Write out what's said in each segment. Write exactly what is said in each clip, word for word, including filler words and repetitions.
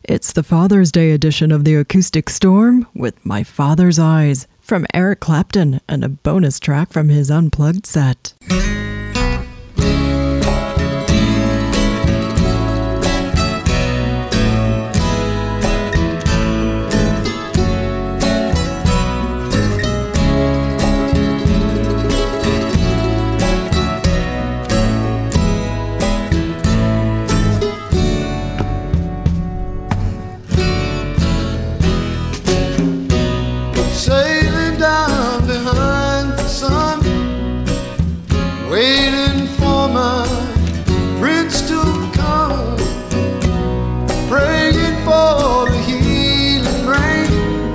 It's the Father's Day edition of the Acoustic Storm with My Father's Eyes from Eric Clapton and a bonus track from his Unplugged set. Sailing down behind the sun, waiting for my prince to come, praying for the healing rain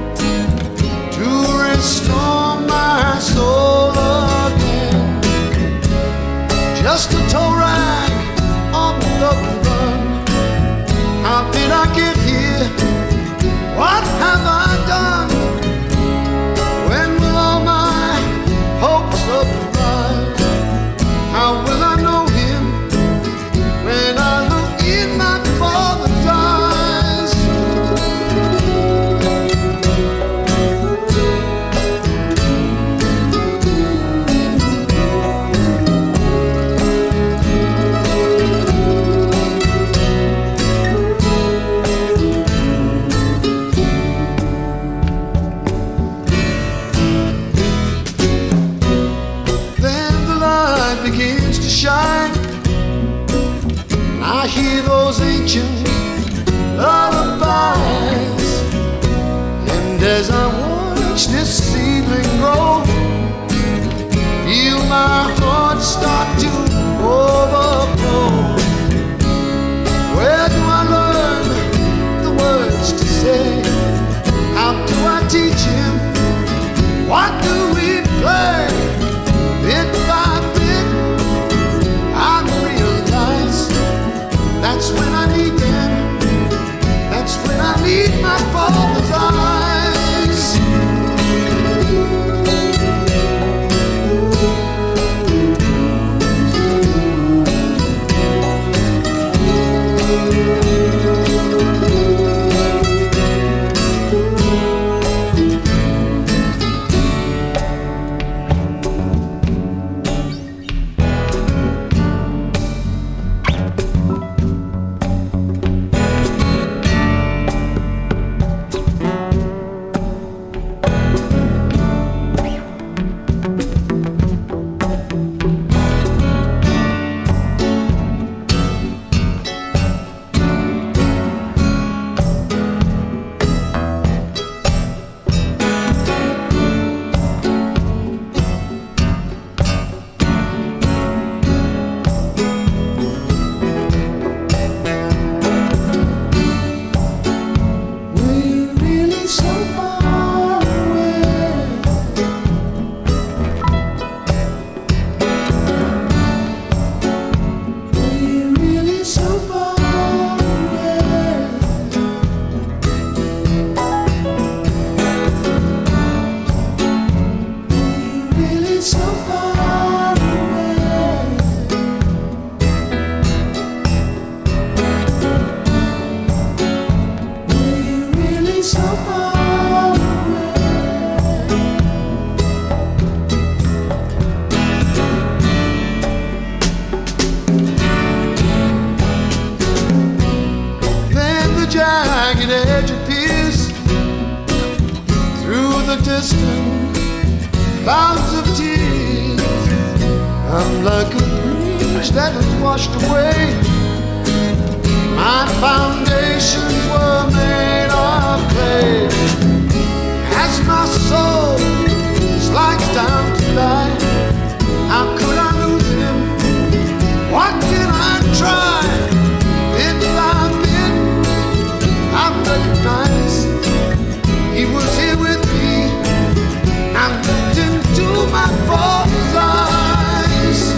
to restore my soul again. Just a tow rag on the run. How did I get here? What have I done? How will I know him when I look in my father's eyes? Then the light begins to shine, and I hear those ancient lullabies. And as I watch this seedling grow, feel my heart start to overflow. Where do I learn the words to say? How do I teach him? What do we play? Bit by bit, I realize that's when I need them. That's when I need my father's eyes. Jagged edge appears through the distant clouds of tears. I'm like a bridge that is washed away. My foundations were made of clay. As my soul slides down to die, how could I lose him? What can I try? Bit by bit, I recognize he was here with me. I looked into my father's eyes.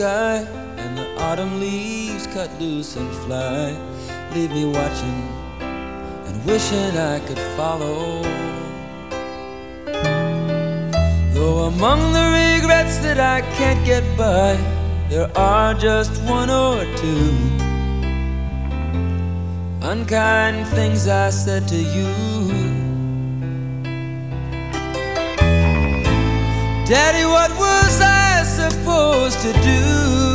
sky, and the autumn leaves cut loose and fly. Leave me watching and wishing I could follow. Though among the regrets that I can't get by, there are just one or two unkind things I said to you. Daddy, what was I supposed to do?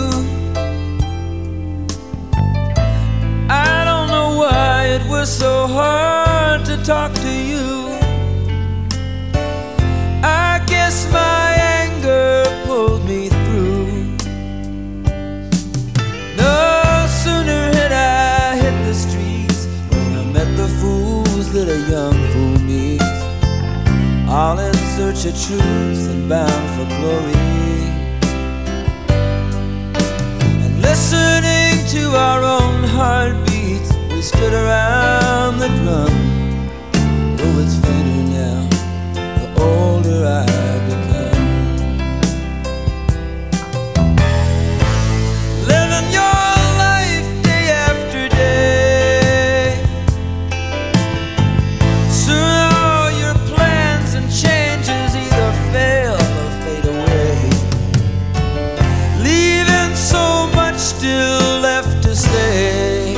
I don't know why it was so hard to talk to you. I guess my anger pulled me through. No sooner had I hit the streets when I met the fools that a young fool meets, all in search of truth and bound for glory. And listening to our own heartbeats, we stood around the drum. Though it's fainter now, the older I become. Living your life day after day, soon all your plans and changes either fail or fade away, leaving so much still left to say.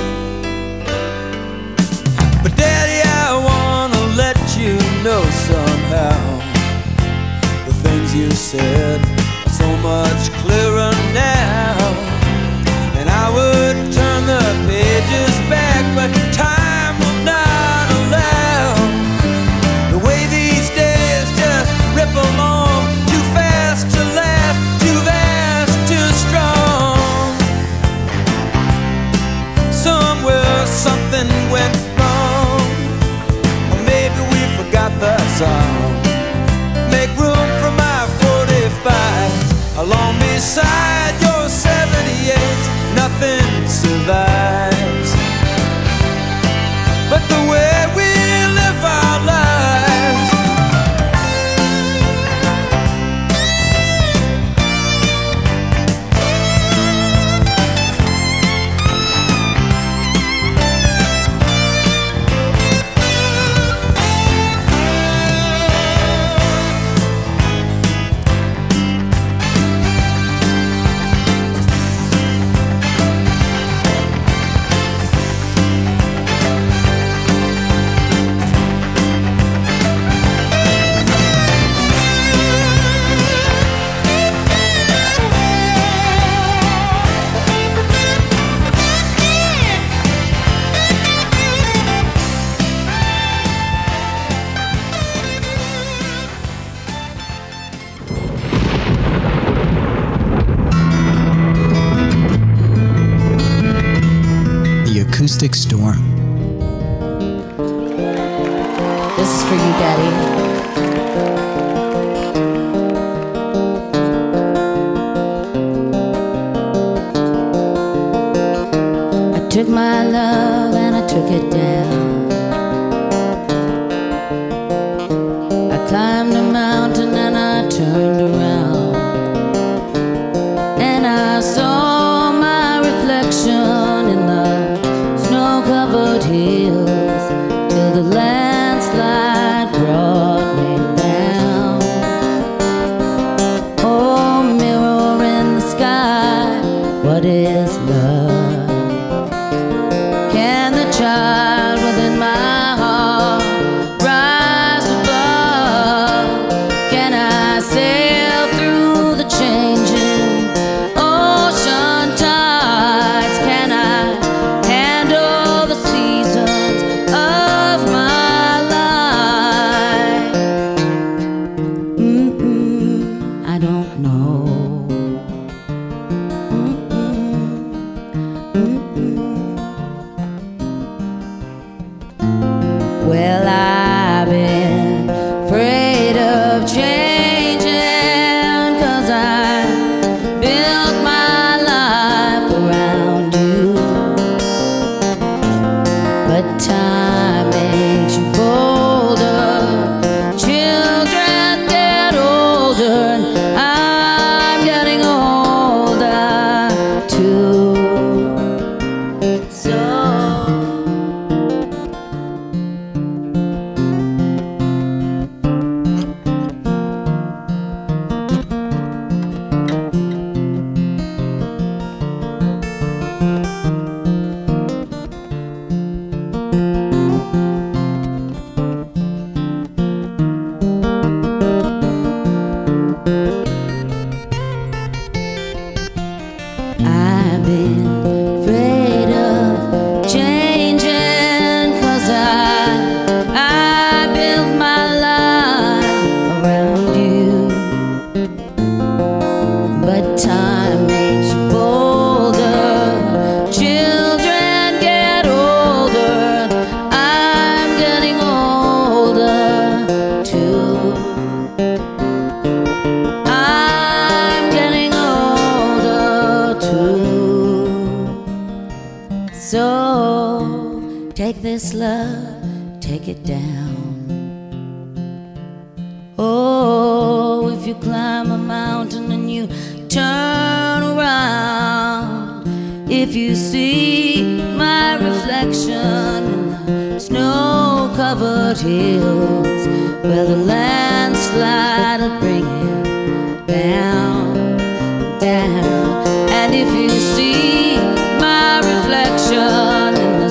But Daddy, I wanna let you know somehow the things you said are so much clearer now. And I would turn the pages back, but time will not allow. The way these days just rip along, too fast to last, too vast, too strong. Somewhere something went wrong, or maybe we forgot the song. Make room for my forty-five along beside your seventy-eight. Nothing survives but the way we live our lives. Acoustic Storm. This is for you, Daddy. I took my love and I took it down. I climbed a mountain and I turned around, and I saw my reflection in the snow-covered hills till the landslide brought me down. Oh, mirror in the sky, what is love? Can the child within my heart rise above? Can I sail through the changing ocean tides? Can I handle the seasons of my life? Mm-mm, I don't know. Mm-mm. too. So take this love, take it down. Oh, if you climb a mountain and you turn around, if you see my reflection in the snow-covered hills, where the landslide will bring it down, down. And if you see my reflection in the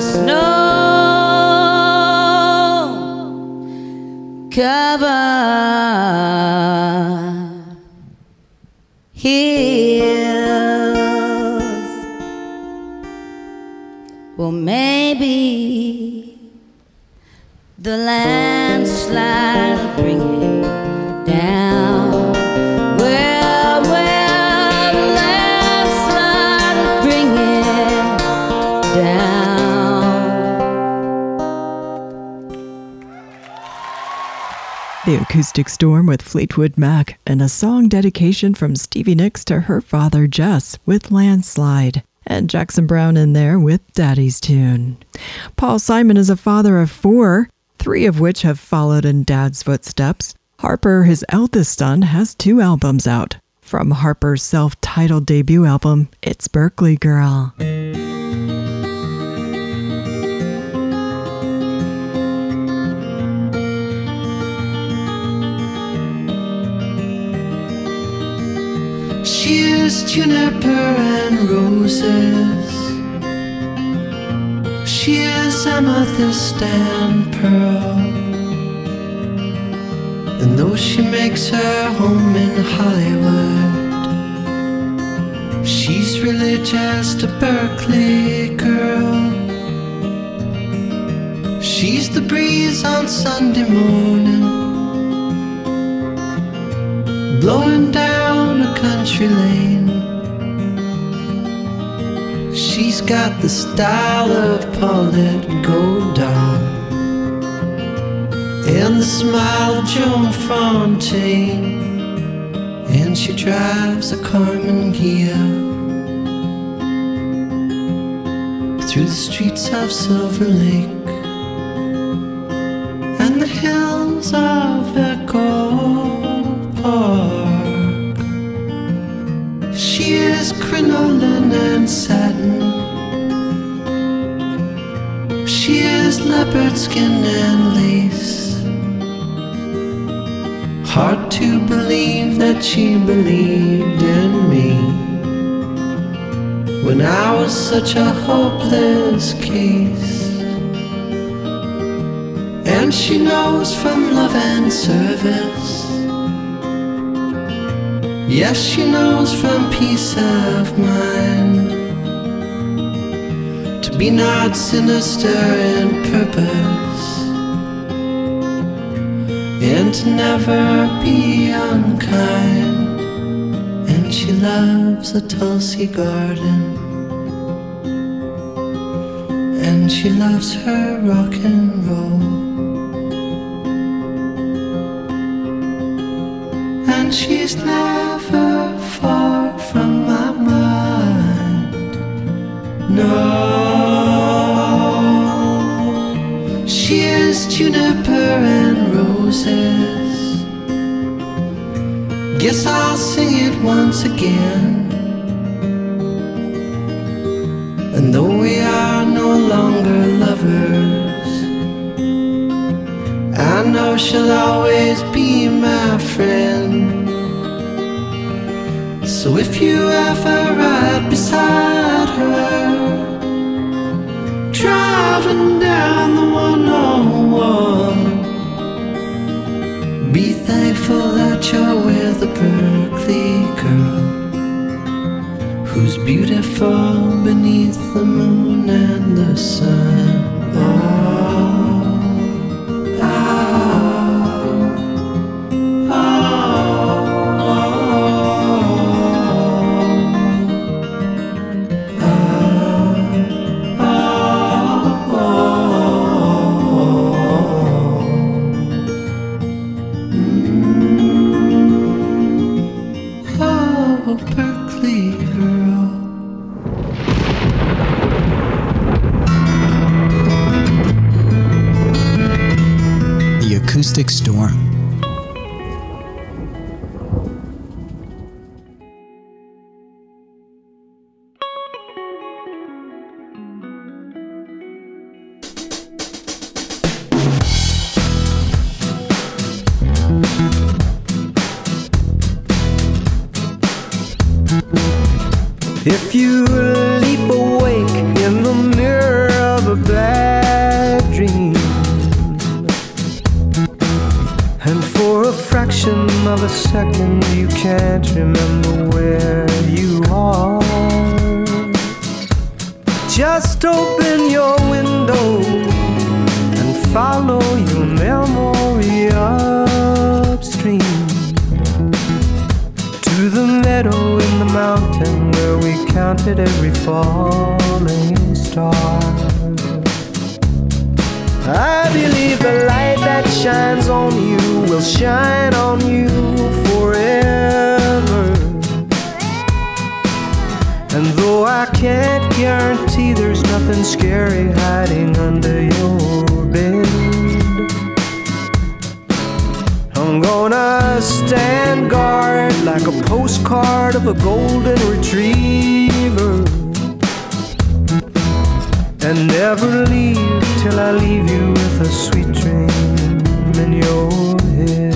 snow-covered hills, well, maybe the landslide will bring it down. Well, well, the landslide will bring it down. The Acoustic Storm with Fleetwood Mac, and a song dedication from Stevie Nicks to her father Jess with Landslide. And Jackson Browne in there with Daddy's Tune. Paul Simon is a father of four, three of which have followed in Dad's footsteps. Harper, his eldest son, has two albums out. From Harper's self-titled debut album, It's Berkeley Girl. She is juniper and roses. She is amethyst and pearl. And though she makes her home in Hollywood, she's really just a Berkeley girl. She's the breeze on Sunday morning, blowing down a country lane. She's got the style of Paulette Goddard and the smile of Joan Fontaine, and she drives a Carmen Ghia through the streets of Silver Lake and the hills of Echo Park. She is crinoline and satin. She is leopard skin and lace. Hard to believe that she believed in me when I was such a hopeless case. And she knows from love and service. Yes, she knows from peace of mind to be not sinister in purpose, and to never be unkind. And she loves a Tulsi garden, and she loves her rock and roll, and she's never far from my mind. No, she is juniper and roses. Guess I'll sing it once again. And though we are no longer lovers, I know she'll always be my friend. So if you ever ride beside her, driving down the one oh one, be thankful that you're with a Berkeley girl who's beautiful beneath the moon and the sun. Oh. Berkeley girl. Acoustic Storm. If you leap awake in the mirror of a bad dream, and for a fraction of a second you can't remember where you are, just open your window and follow your memory upstream to the meadow in the mountain where we counted every falling star. I believe the light that shines on you will shine on you forever. And though I can't guarantee there's nothing scary hiding under your bed, I'm gonna stand guard like a postcard of a golden retriever, and never leave till I leave you with a sweet dream in your head.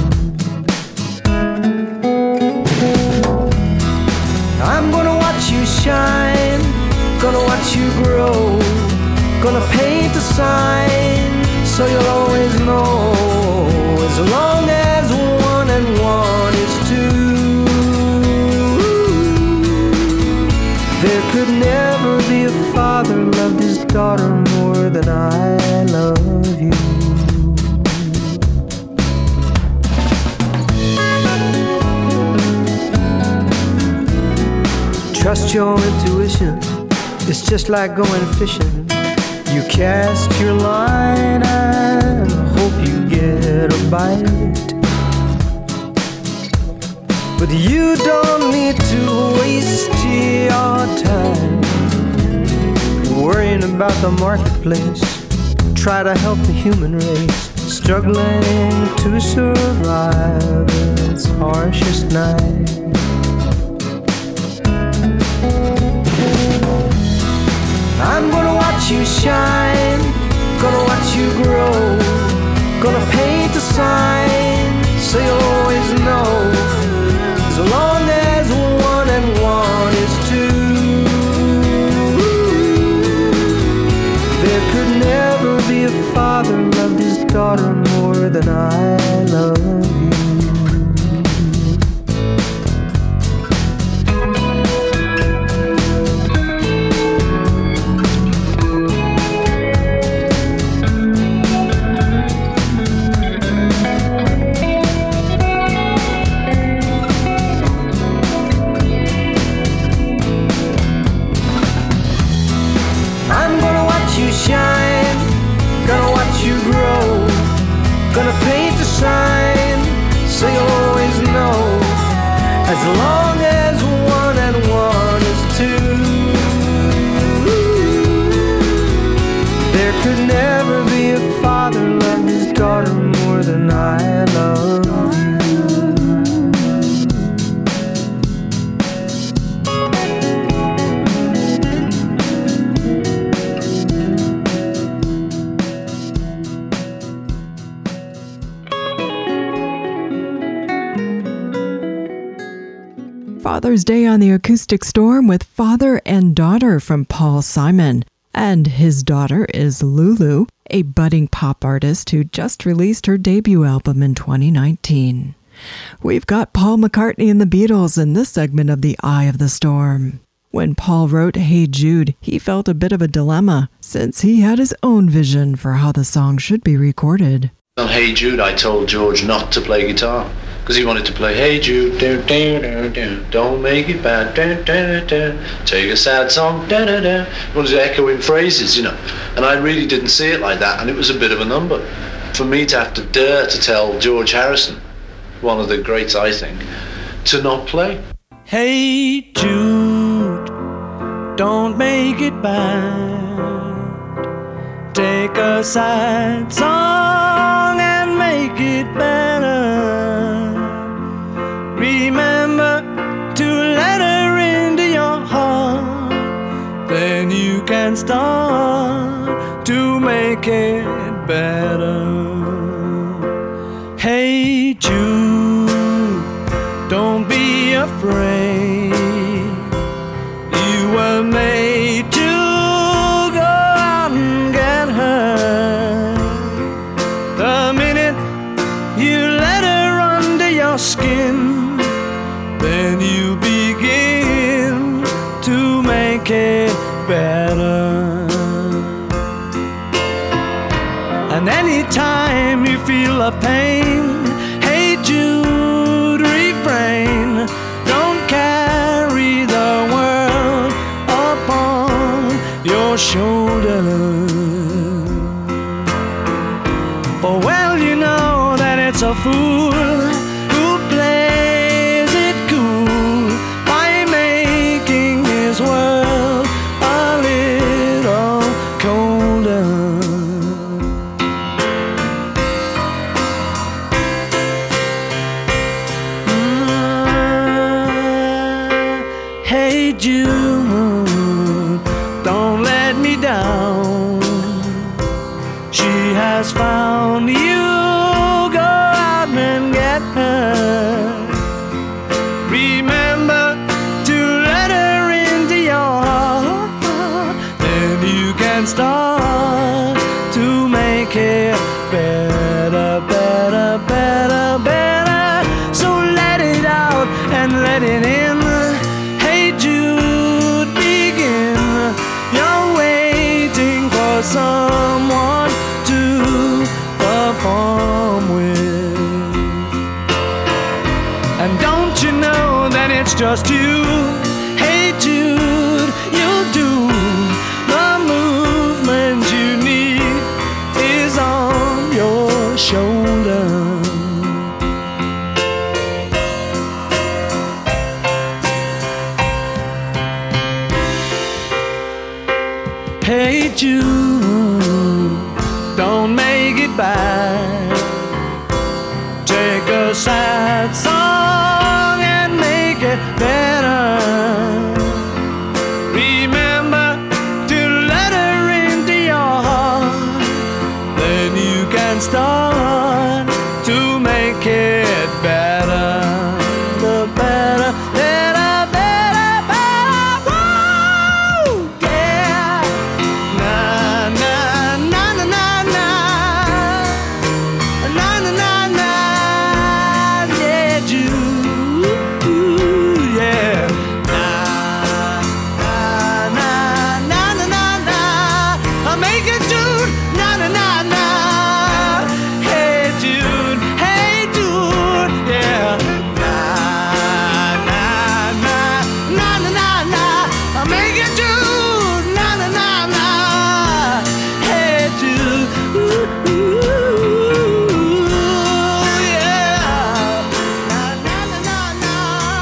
I'm gonna watch you shine, gonna watch you grow, gonna paint a sign so you'll always know, as long as one and one is two, there could never be a father loved his daughter more than I love you. Trust your intuition, it's just like going fishing. You cast your line and hope you get a bite, but you don't need to waste your time worrying about the marketplace. Try to help the human race struggling to survive its harshest night. I'm gonna watch you shine, gonna watch you grow, gonna paint a sign so you'll always know, as long as one and one is two, there could never be a father loved his daughter more than I love you. Shine, gonna watch you grow, gonna paint a sign so you'll always know, as long as one and one is two, there could never be a father love his daughter more than I love you. Father's Day on the Acoustic Storm with Father and Daughter from Paul Simon. And his daughter is Lulu, a budding pop artist who just released her debut album in twenty nineteen. We've got Paul McCartney and the Beatles in this segment of The Eye of the Storm. When Paul wrote Hey Jude, he felt a bit of a dilemma since he had his own vision for how the song should be recorded. On Hey Jude, I told George not to play guitar because he wanted to play Hey Jude, do, do, do, do, don't make it bad, do, do, do, take a sad song, da, da, da. He wanted to echo in phrases, you know, and I really didn't see it like that, and it was a bit of a number. For me to have to dare to tell George Harrison, one of the greats I think, to not play. Hey Jude, don't make it bad, take a sad song and make it better. Remember to let her into your heart. Then you can start to make it better. Hey Jude, don't be afraid. You were made to go out and get her. The minute you let her under your skin, then you begin to make it better. And anytime you feel a pain, hey Jude, refrain. Don't carry the world upon your shoulders. For well you know that it's a fool who plays it cool by making his world a little colder. Hey Jude, don't let me down. She has found you, go out and get her. Remember to let her into your heart. Then you can start to make it better, better, better, better. So let it out and let it in. Someone to perform with. And don't you know that it's just you? Hey Jude, you'll do the movement you need is on your shoulder. Hey Jude, don't make it bad. Take a sad song and make it better. Remember to let her into your heart. Then you can start to make it better. The better, better, better, better. Woo! Yeah. Na na na na na na. Na na na na. Yeah, Jude. Yeah. Na na na na na na na. I make it Jude. Na na na na. Hey Jude. Hey Jude. Yeah. Na na na na na na na. I make it Jude. Na na na na. Hey Jude. Ooh, ooh, yeah. Na na na na na.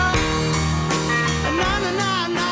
Na na na na.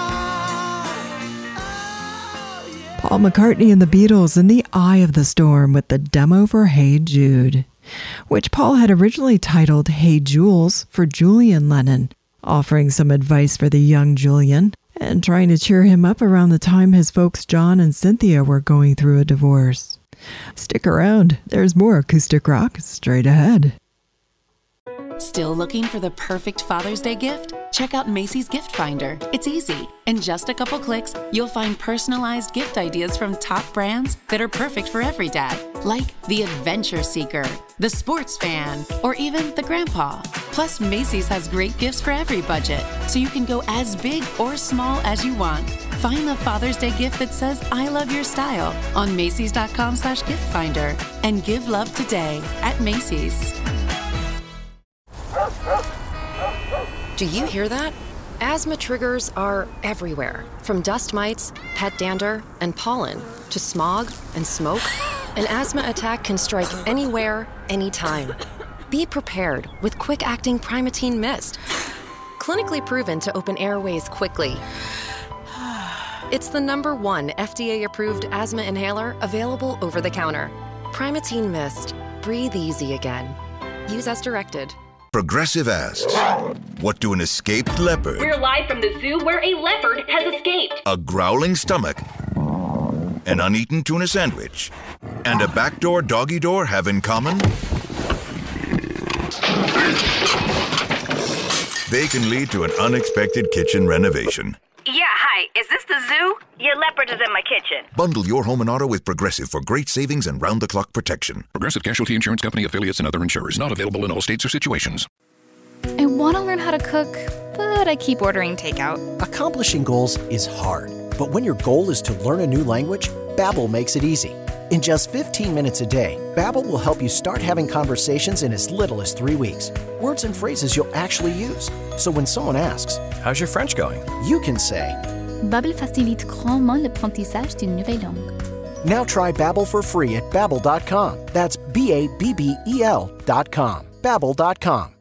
Oh, yeah. Paul McCartney and the Beatles in the eye of the storm with the demo for Hey Jude, which Paul had originally titled Hey Jules for Julian Lennon, offering some advice for the young Julian and trying to cheer him up around the time his folks John and Cynthia were going through a divorce. Stick around, there's more acoustic rock straight ahead. Still looking for the perfect Father's Day gift? Check out Macy's Gift Finder. It's easy. In just a couple clicks, you'll find personalized gift ideas from top brands that are perfect for every dad, like the Adventure Seeker, the Sports Fan, or even the Grandpa. Plus, Macy's has great gifts for every budget, so you can go as big or small as you want. Find the Father's Day gift that says, I love your style on Macys.com slash gift finder and give love today at Macy's. Do you hear that? Asthma triggers are everywhere, from dust mites, pet dander, and pollen, to smog and smoke. An asthma attack can strike anywhere, anytime. Be prepared with quick-acting Primatene Mist. Clinically proven to open airways quickly. It's the number one F D A-approved asthma inhaler available over the counter. Primatene Mist. breathe easy again. Use as directed. Progressive asks, what do an escaped leopard, We're live from the zoo where a leopard has escaped. a growling stomach, an uneaten tuna sandwich, and a backdoor doggy door have in common? They can lead to an unexpected kitchen renovation. Yeah, hi. Is this the zoo? Your leopard is in my kitchen. Bundle your home and auto with Progressive for great savings and round-the-clock protection. Progressive Casualty Insurance Company, affiliates, and other insurers. Not available in all states or situations. I want to learn how to cook, but I keep ordering takeout. Accomplishing goals is hard, but when your goal is to learn a new language, Babbel makes it easy. In just fifteen minutes a day, Babbel will help you start having conversations in as little as three weeks. Words and phrases you'll actually use. So when someone asks, "How's your French going?" you can say, Babbel facilite grandement l'apprentissage d'une nouvelle langue. Now try Babbel for free at babbel dot com. That's B A B B E L dot com. babbel dot com.